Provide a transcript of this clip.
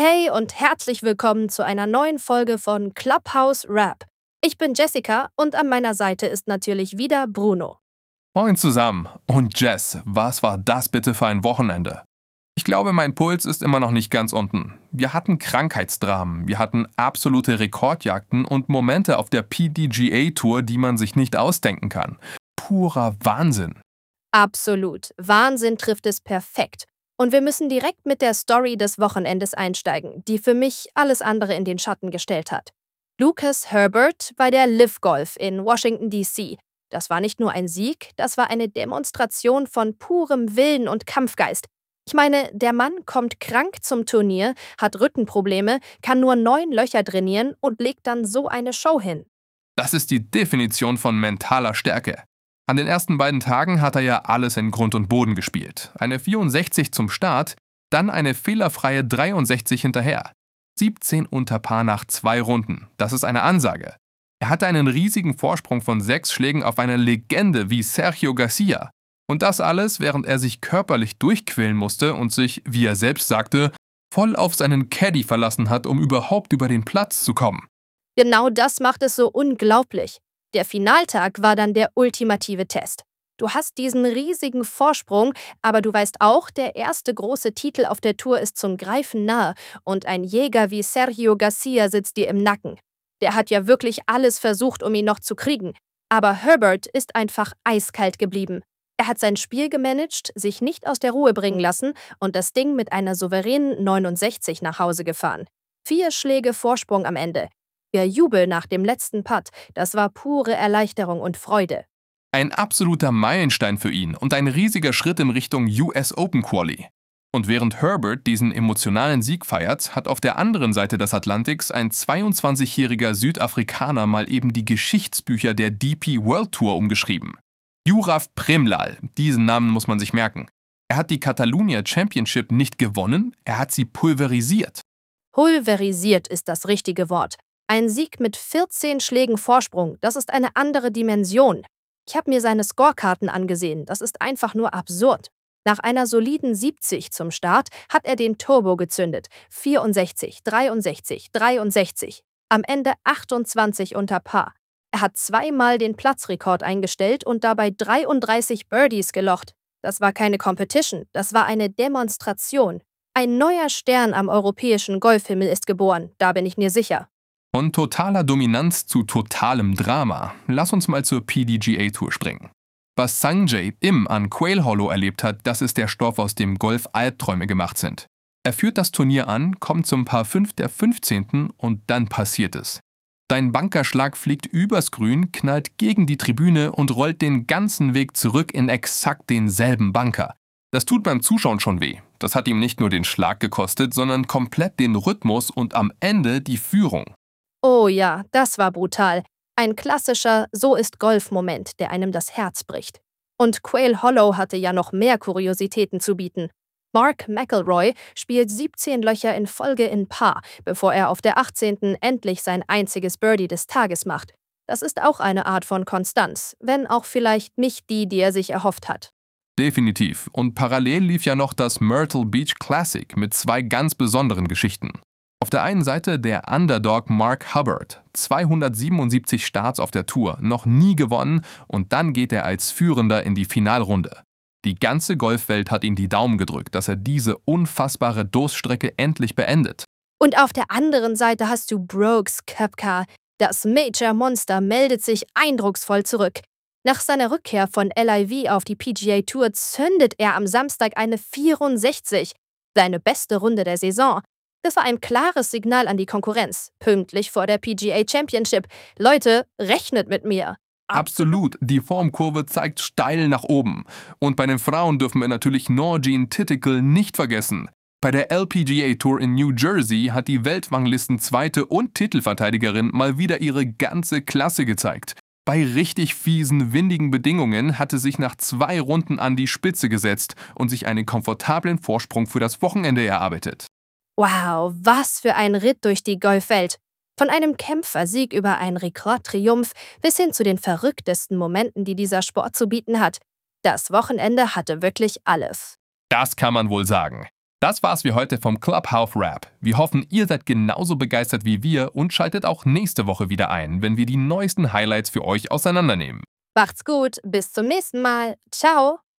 Hey und herzlich willkommen zu einer neuen Folge von Clubhouse Rap. Ich bin Jessica und an meiner Seite ist natürlich wieder Bruno. Moin zusammen. Und Jess, was war das bitte für ein Wochenende? Ich glaube, mein Puls ist immer noch nicht ganz unten. Wir hatten Krankheitsdramen, wir hatten absolute Rekordjagden und Momente auf der PDGA-Tour, die man sich nicht ausdenken kann. Purer Wahnsinn. Absolut. Wahnsinn trifft es perfekt. Und wir müssen direkt mit der Story des Wochenendes einsteigen, die für mich alles andere in den Schatten gestellt hat. Lucas Herbert bei der LIV Golf in Washington, D.C. Das war nicht nur ein Sieg, das war eine Demonstration von purem Willen und Kampfgeist. Ich meine, der Mann kommt krank zum Turnier, hat Rückenprobleme, kann nur 9 Löcher trainieren und legt dann so eine Show hin. Das ist die Definition von mentaler Stärke. An den ersten beiden Tagen hat er ja alles in Grund und Boden gespielt. Eine 64 zum Start, dann eine fehlerfreie 63 hinterher. 17 unter Par nach 2 Runden. Das ist eine Ansage. Er hatte einen riesigen Vorsprung von 6 Schlägen auf eine Legende wie Sergio Garcia. Und das alles, während er sich körperlich durchquälen musste und sich, wie er selbst sagte, voll auf seinen Caddy verlassen hat, um überhaupt über den Platz zu kommen. Genau das macht es so unglaublich. Der Finaltag war dann der ultimative Test. Du hast diesen riesigen Vorsprung, aber du weißt auch, der erste große Titel auf der Tour ist zum Greifen nahe und ein Jäger wie Sergio Garcia sitzt dir im Nacken. Der hat ja wirklich alles versucht, um ihn noch zu kriegen. Aber Herbert ist einfach eiskalt geblieben. Er hat sein Spiel gemanagt, sich nicht aus der Ruhe bringen lassen und das Ding mit einer souveränen 69 nach Hause gefahren. 4 Schläge Vorsprung am Ende. Der Jubel nach dem letzten Putt, das war pure Erleichterung und Freude. Ein absoluter Meilenstein für ihn und ein riesiger Schritt in Richtung US Open Quali. Und während Herbert diesen emotionalen Sieg feiert, hat auf der anderen Seite des Atlantiks ein 22-jähriger Südafrikaner mal eben die Geschichtsbücher der DP World Tour umgeschrieben. Juraj Premlal, diesen Namen muss man sich merken. Er hat die Catalunya Championship nicht gewonnen, er hat sie pulverisiert. Pulverisiert ist das richtige Wort. Ein Sieg mit 14 Schlägen Vorsprung, das ist eine andere Dimension. Ich habe mir seine Scorekarten angesehen, das ist einfach nur absurd. Nach einer soliden 70 zum Start hat er den Turbo gezündet. 64, 63, 63. Am Ende 28 unter Par. Er hat 2-mal den Platzrekord eingestellt und dabei 33 Birdies gelocht. Das war keine Competition, das war eine Demonstration. Ein neuer Stern am europäischen Golfhimmel ist geboren, da bin ich mir sicher. Von totaler Dominanz zu totalem Drama. Lass uns mal zur PDGA-Tour springen. Was Sanjay Im an Quail Hollow erlebt hat, das ist der Stoff, aus dem Golf-Albträume gemacht sind. Er führt das Turnier an, kommt zum Par 5 der 15. und dann passiert es. Dein Bunkerschlag fliegt übers Grün, knallt gegen die Tribüne und rollt den ganzen Weg zurück in exakt denselben Bunker. Das tut beim Zuschauen schon weh. Das hat ihm nicht nur den Schlag gekostet, sondern komplett den Rhythmus und am Ende die Führung. Oh ja, das war brutal. Ein klassischer So-ist-Golf-Moment, der einem das Herz bricht. Und Quail Hollow hatte ja noch mehr Kuriositäten zu bieten. Mark McIlroy spielt 17 Löcher in Folge in Par, bevor er auf der 18. endlich sein einziges Birdie des Tages macht. Das ist auch eine Art von Konstanz, wenn auch vielleicht nicht die, die er sich erhofft hat. Definitiv. Und parallel lief ja noch das Myrtle Beach Classic mit 2 ganz besonderen Geschichten. Auf der einen Seite der Underdog Mark Hubbard, 277 Starts auf der Tour, noch nie gewonnen und dann geht er als Führender in die Finalrunde. Die ganze Golfwelt hat ihm die Daumen gedrückt, dass er diese unfassbare Durststrecke endlich beendet. Und auf der anderen Seite hast du Brooks Koepka. Das Major-Monster meldet sich eindrucksvoll zurück. Nach seiner Rückkehr von LIV auf die PGA Tour zündet er am Samstag eine 64, seine beste Runde der Saison. Das war ein klares Signal an die Konkurrenz, pünktlich vor der PGA Championship. Leute, rechnet mit mir. Absolut, die Formkurve zeigt steil nach oben. Und bei den Frauen dürfen wir natürlich Norgene Titical nicht vergessen. Bei der LPGA Tour in New Jersey hat die Weltranglisten-Zweite und Titelverteidigerin mal wieder ihre ganze Klasse gezeigt. Bei richtig fiesen, windigen Bedingungen hatte sich nach 2 Runden an die Spitze gesetzt und sich einen komfortablen Vorsprung für das Wochenende erarbeitet. Wow, was für ein Ritt durch die Golfwelt. Von einem Kämpfersieg über einen Rekordtriumph bis hin zu den verrücktesten Momenten, die dieser Sport zu bieten hat. Das Wochenende hatte wirklich alles. Das kann man wohl sagen. Das war's für heute vom Clubhouse Rap. Wir hoffen, ihr seid genauso begeistert wie wir und schaltet auch nächste Woche wieder ein, wenn wir die neuesten Highlights für euch auseinandernehmen. Macht's gut, bis zum nächsten Mal. Ciao.